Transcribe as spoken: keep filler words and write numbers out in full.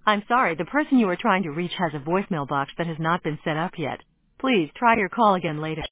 I'm sorry, the person you are trying to reach has a voicemail box that has not been set up yet. Please try your call again later.